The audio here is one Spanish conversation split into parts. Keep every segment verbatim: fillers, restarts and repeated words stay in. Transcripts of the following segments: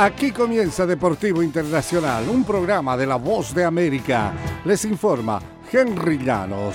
Aquí comienza Deportivo Internacional, un programa de La Voz de América. Les informa Henry Llanos.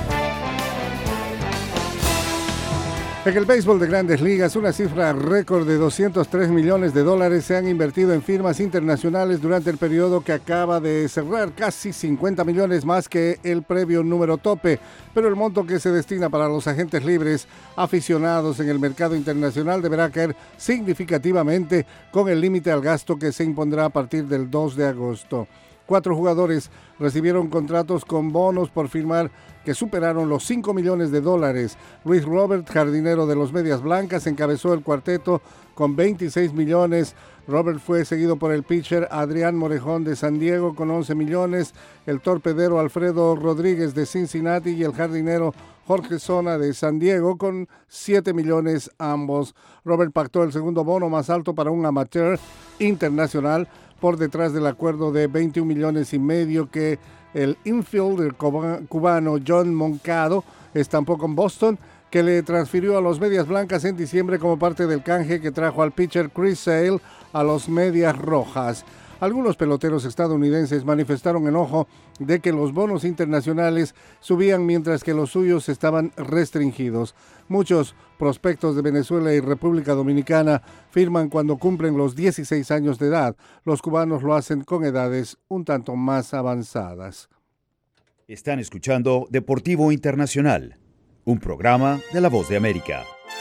En el béisbol de Grandes Ligas, una cifra récord de doscientos tres millones de dólares se han invertido en firmas internacionales durante el periodo que acaba de cerrar, casi cincuenta millones más que el previo número tope, pero el monto que se destina para los agentes libres aficionados en el mercado internacional deberá caer significativamente con el límite al gasto que se impondrá a partir del dos de agosto. Cuatro jugadores recibieron contratos con bonos por firmar que superaron los cinco millones de dólares. Luis Robert, jardinero de los Medias Blancas, encabezó el cuarteto con veintiséis millones. Robert fue seguido por el pitcher Adrián Morejón de San Diego con once millones, el torpedero Alfredo Rodríguez de Cincinnati y el jardinero Jorge Zona de San Diego con siete millones ambos. Robert pactó el segundo bono más alto para un amateur internacional por detrás del acuerdo de veintiún millones y medio que el infielder cubano John Moncado estampó con Boston, que le transfirió a los Medias Blancas en diciembre como parte del canje que trajo al pitcher Chris Sale a los Medias Rojas. Algunos peloteros estadounidenses manifestaron enojo de que los bonos internacionales subían mientras que los suyos estaban restringidos. Muchos prospectos de Venezuela y República Dominicana firman cuando cumplen los dieciséis años de edad. Los cubanos lo hacen con edades un tanto más avanzadas. Están escuchando Deportivo Internacional, un programa de La Voz de América.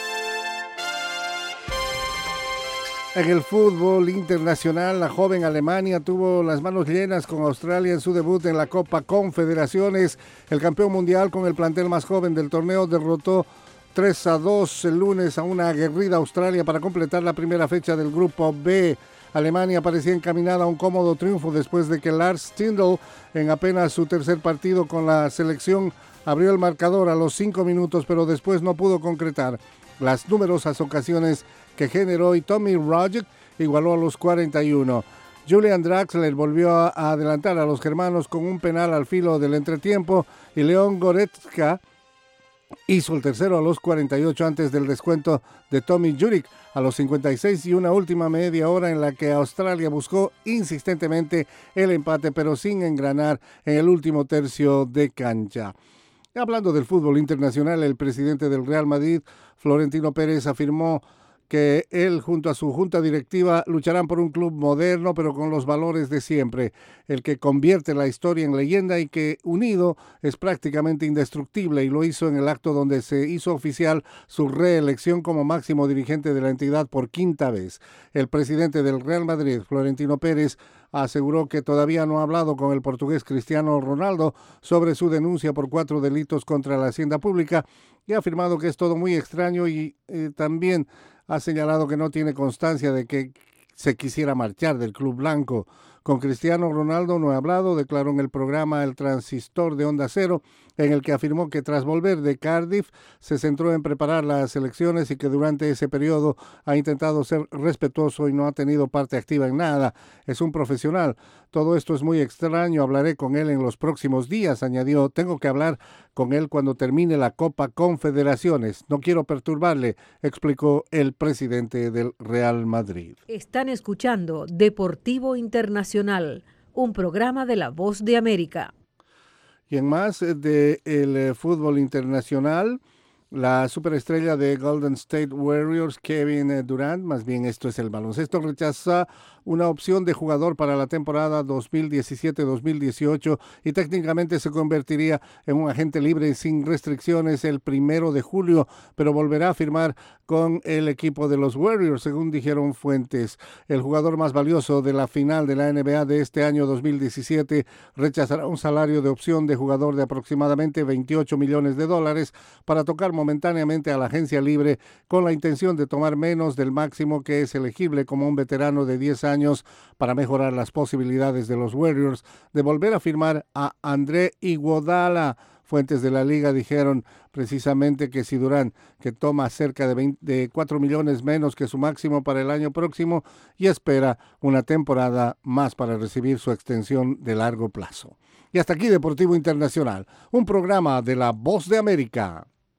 En el fútbol internacional, la joven Alemania tuvo las manos llenas con Australia en su debut en la Copa Confederaciones. El campeón mundial, con el plantel más joven del torneo, derrotó tres a dos el lunes a una aguerrida Australia para completar la primera fecha del Grupo B. Alemania parecía encaminada a un cómodo triunfo después de que Lars Stindl, en apenas su tercer partido con la selección, abrió el marcador a los cinco minutos, pero después no pudo concretar las numerosas ocasiones que generó y Tommy Rogic igualó a los cuarenta y uno. Julian Draxler volvió a adelantar a los germanos con un penal al filo del entretiempo y Leon Goretzka hizo el tercero a los cuarenta y ocho antes del descuento de Tommy Juric a los cincuenta y seis y una última media hora en la que Australia buscó insistentemente el empate pero sin engranar en el último tercio de cancha. Hablando del fútbol internacional, el presidente del Real Madrid, Florentino Pérez, afirmó que él junto a su junta directiva lucharán por un club moderno pero con los valores de siempre, el que convierte la historia en leyenda y que unido es prácticamente indestructible, y lo hizo en el acto donde se hizo oficial su reelección como máximo dirigente de la entidad por quinta vez. El presidente del Real Madrid, Florentino Pérez, aseguró que todavía no ha hablado con el portugués Cristiano Ronaldo sobre su denuncia por cuatro delitos contra la hacienda pública y ha afirmado que es todo muy extraño y eh, también ha señalado que no tiene constancia de que se quisiera marchar del club blanco. Con Cristiano Ronaldo no he hablado, declaró en el programa El Transistor de Onda Cero, en el que afirmó que tras volver de Cardiff se centró en preparar las elecciones y que durante ese periodo ha intentado ser respetuoso y no ha tenido parte activa en nada. Es un profesional. Todo esto es muy extraño, hablaré con él en los próximos días, añadió. Tengo que hablar con él cuando termine la Copa Confederaciones. No quiero perturbarle, explicó el presidente del Real Madrid. Están escuchando Deportivo Internacional, un programa de La Voz de América. Y en más del de fútbol internacional, la superestrella de Golden State Warriors, Kevin Durant, más bien esto es el baloncesto, rechaza una opción de jugador para la temporada dos mil diecisiete dos mil dieciocho y técnicamente se convertiría en un agente libre sin restricciones el primero de julio, pero volverá a firmar con el equipo de los Warriors, según dijeron fuentes. El jugador más valioso de la final de la N B A de este año dos mil diecisiete rechazará un salario de opción de jugador de aproximadamente veintiocho millones de dólares para tocar momentáneamente a la agencia libre con la intención de tomar menos del máximo que es elegible como un veterano de diez años para mejorar las posibilidades de los Warriors de volver a firmar a André Iguodala. Fuentes de la liga dijeron precisamente que si Durant, que toma cerca de, veinte, de cuatro millones menos que su máximo para el año próximo, y espera una temporada más para recibir su extensión de largo plazo. Y hasta aquí Deportivo Internacional, un programa de La Voz de América.